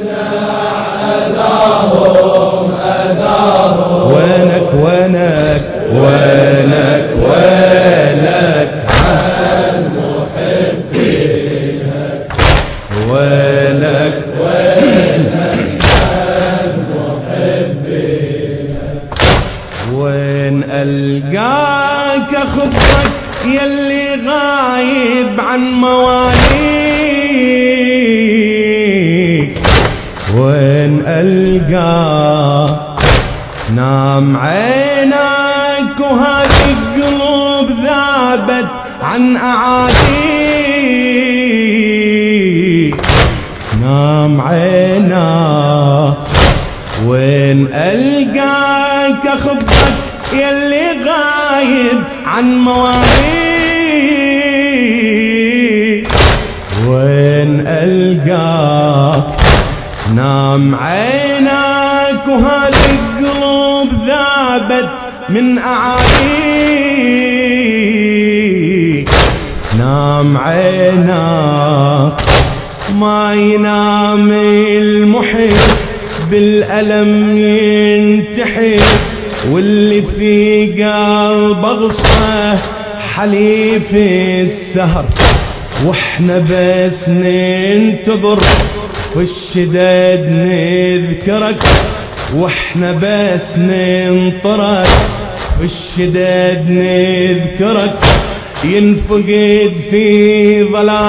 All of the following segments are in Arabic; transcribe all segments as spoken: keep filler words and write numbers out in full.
وينك وينك وينك وينك عن محبينك وينك وينك عن محبينك وين ألقاك أخبرك يلي غايب عن مواليك وين ألقاك نام عينك وهذه القلوب ذابت عن أعاديك نام عينك وين ألقاك أخبرك يلي غايب عن مواليك وين ألقاك نام عينك وهذه القلوب ذابت من أعاديك نام عينك ما ينام المحب بالألم ينتحر واللي في قلب غصة حليف السهر واحنا بس ننتظر والشداد نذكرك واحنا بس ننطرك والشداد نذكرك ينفقد في ظلام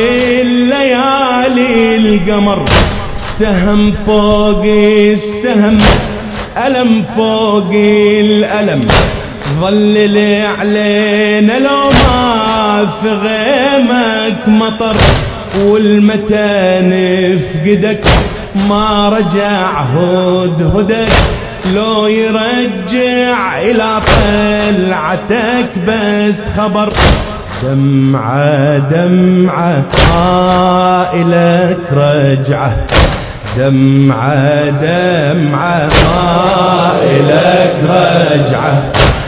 الليالي القمر سهم فوق السهم ألم فوق الألم ظلل علينا لو ما في غيمك مطر والمتى نفقدك ما رجع هدهدك لو يرجع إلى طلعتك بس خبر دمعة دمعة عائلك رجعه دمعة دمعة عائلك رجعه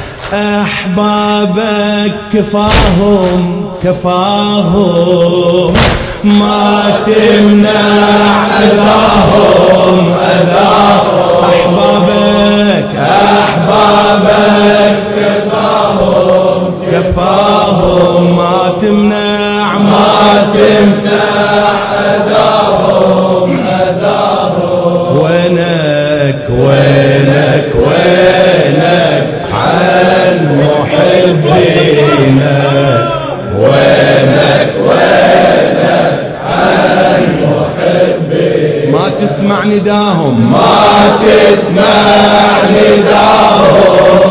أحبابك كفاهم كفاهم ما تمنع أذاهم أذاهم أحبابك أحبابك كفاهم كفاهم ما تمنع ما تمنع أذاهم أذاهم وينك وينك وينك عن محبينك وينك وينك عن محبينك ما تسمع نداهم ما تسمع نداهم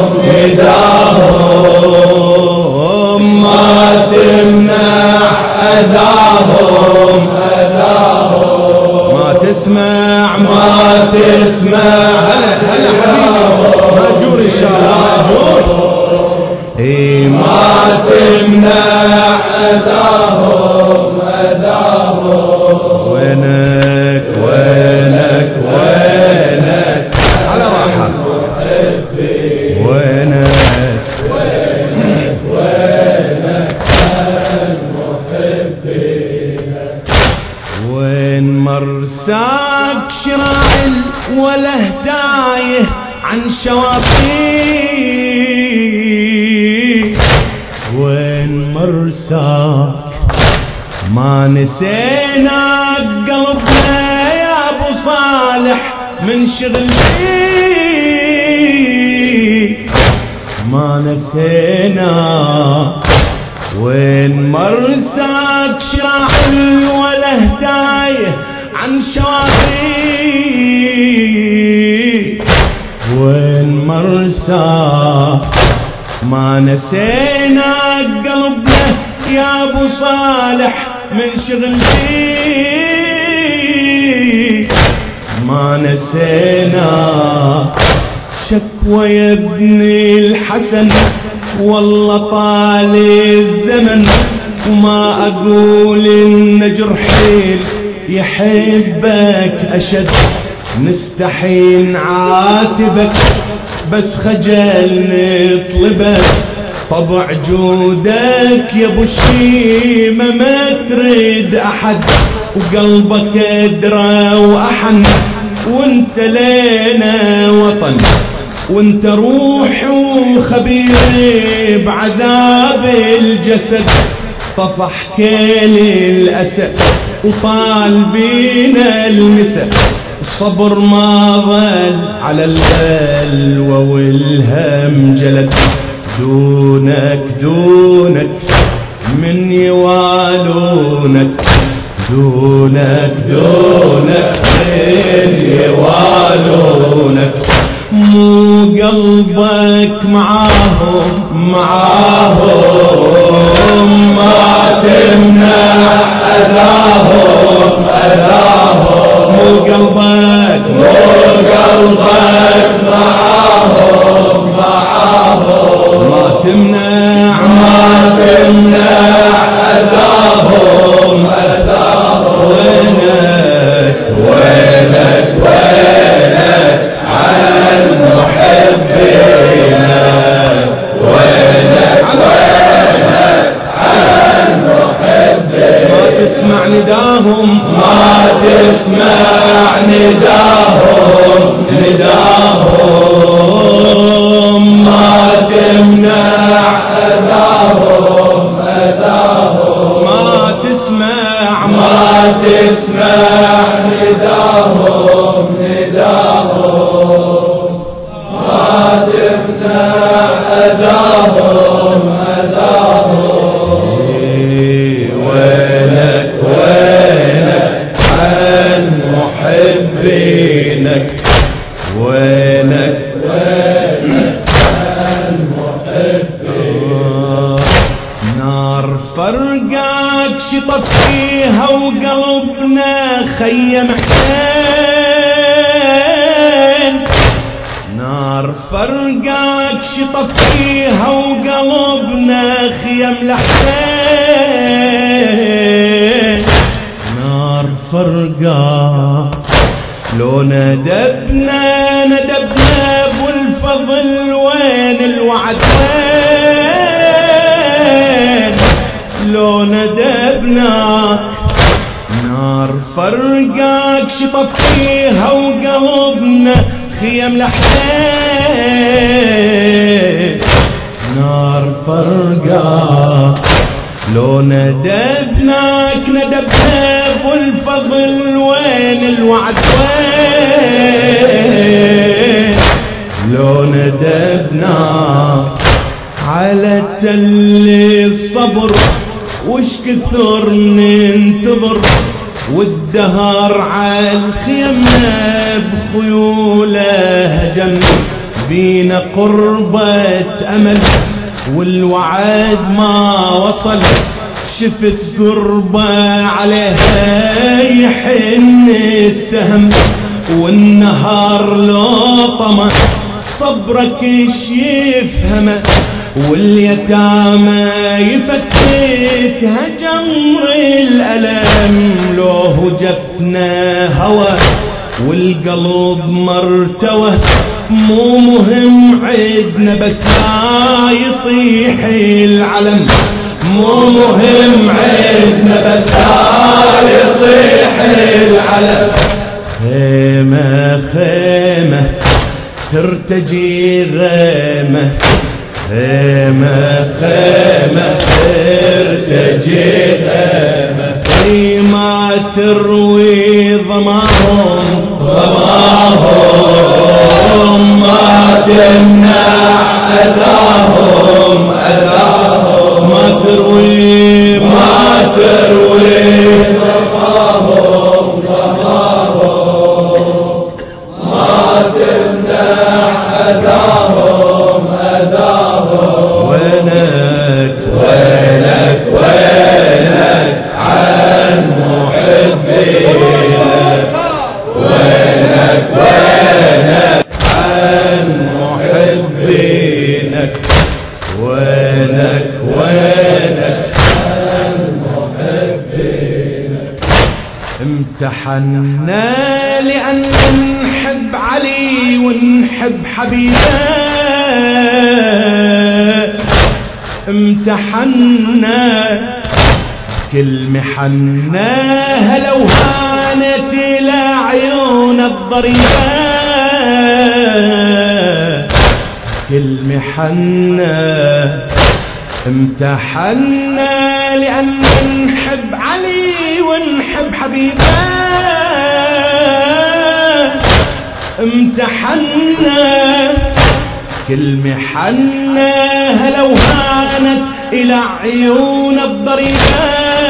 نداهم ما تمنع أذاهم أذاهم ما تسمع ما تسمع هلا هلا حبيبي ماجور إن شاء الله إيه ما تمنع أذاهم أذاهم وينك وينك وينك على راحة وينك وينك وينك عن محبينك وين مرساك شراعل وله تايه عن شواطيك وين مرساك ما نسيناك قلبنا يا ابو صالح من شغل فيك ما نسيناك وين مرساك شراعل وله تايه عن شواطيك وين مرساك ما نسيناك قلبنا يا ابو صالح من شغل فيك ما نسيناك شكوى يا ابني الحسن والله طال الزمن وما اقول ان جرحي يحبك اشد نستحي نعاتبك بس خجل نطلبك طبع جودك يا ابو الشيمة ما تريد احد وقلبك ادرى وأحن، وانت لينا وطن، وانت روح وخبير بعذاب الجسد. طفح كيل الأسد وطال بينا المسا، الصبر ما ظل على البلوى والهم جلد. دونك دونك من يوالونك، دونك دونك من يوالونك. مو قلبك معاهم معاهم، ما تمنع أذاهم أذاهم. مو قلبك مو قلبك معاهم معاهم، ما تمنع ما تمنع أذاهم أذاهم. وينك وينك وينك عن محبينا، وينك وينك عن محبينا. ما تسمع نداهم ما تسمع نداهم نداهم، ما تمنع أذاهم أذاهم. ما تسمع ما تسمع نداهم نداهم، ما تمنع أذاهم أذاهم. وينك وينك عن محبينك، وينك وينك عن محبينك. نار فرقاك شطف فيها وقلبنا خيم حسين، نار فرقاك شطف فيها وقلبنا خيم لحسين. نار فرقاك لو ندبنا ندبنا بالفضل، وين الوعد وين لو ندبناك. نار فرقاك شطف فيها وقلبنا خيم لحسين. نار فرقاك لو ندبناك ندبنا بالفضل، وين الوعد وين لو ندبناك. على تل الصبر وش كثر ننتظر، والدهر عالخيمنا بخيوله هجم. بينا قربة أمل والوعد ما وصل، شفت قربة عليها يحن السهم. والنهار لو طمع صبرك ايش يفهمه، واليتامى يفككها جمر الألم. لو جفنا هوى والقلب مرتوى، مو مهم عدنا بس لا يطيح العلم. مو مهم عدنا بس لا يطيح العلم. خيمة خيمة ترتجي غيمة، خيمة خيمة ترتجي غيمة. ما تروي ظماهم ظماهم، ما تمنع أذاهم أذاهم. ما تروي ما تروي ظماهم ظماهم، ما تمنع أذاهم أذاهم. وينك وينك وينك عن محبينك، وينك وينك عن محبينك، وينك وينك عن محبينك. امتحنا لأن نحب علي ونحب حبيبه، امتحنا كل محناها لو هانت إلى عيون الضريبة، كل محنة امتحنا لأن نحب علي ونحب حبيبه، امتحنا كل محنة لو هانت إلى عيون الضريبة،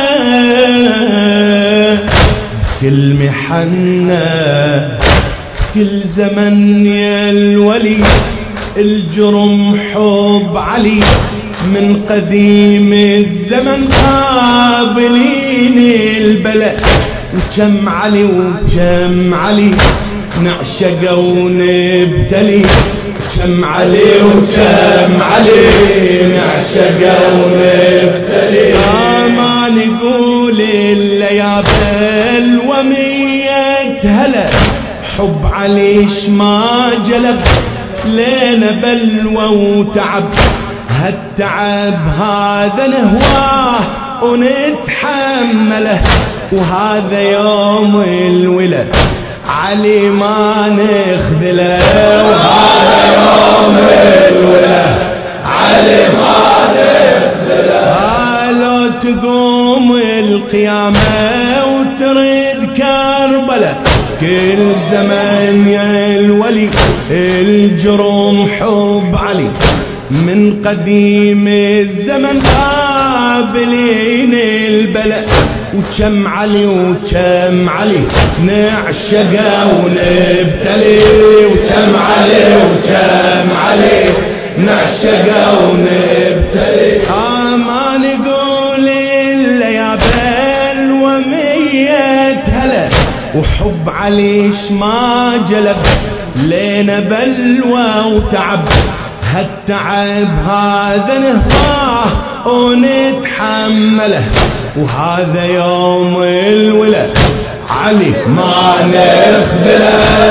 كل محنة كل زمن يا الولي الجرم حب علي، من قديم الزمن قابلين البلاء، وكم علي وكم علي نعشق ونبتلي، كم علي وكم علي نعشق ونبتلي. ما نقول إلا يا بل ومية هلا، حب عليش ما جلب لينا بلوى وتعب، هالتعب هذا نهواه ونتحمله، وهذا يوم الولد علي ما نخذله، وهذا يوم الولد علي ما نخذله. لو تقوم القيامة وترد كربلة، كل زمان يا الولي الجرم حب علي، من قديم الزمن قابلين البلاء، وكم علي وكم علي نعشق ونبتلي، وكم علي وكم علي نعشق ونبتلي. ما نقول إلا يا بل ومية هلا، وحب عليش ما جلب لينا بلوى وتعب، هالتعب هذا نهضاه ونتحمله، وهذا يوم الولد علي ما نخذله،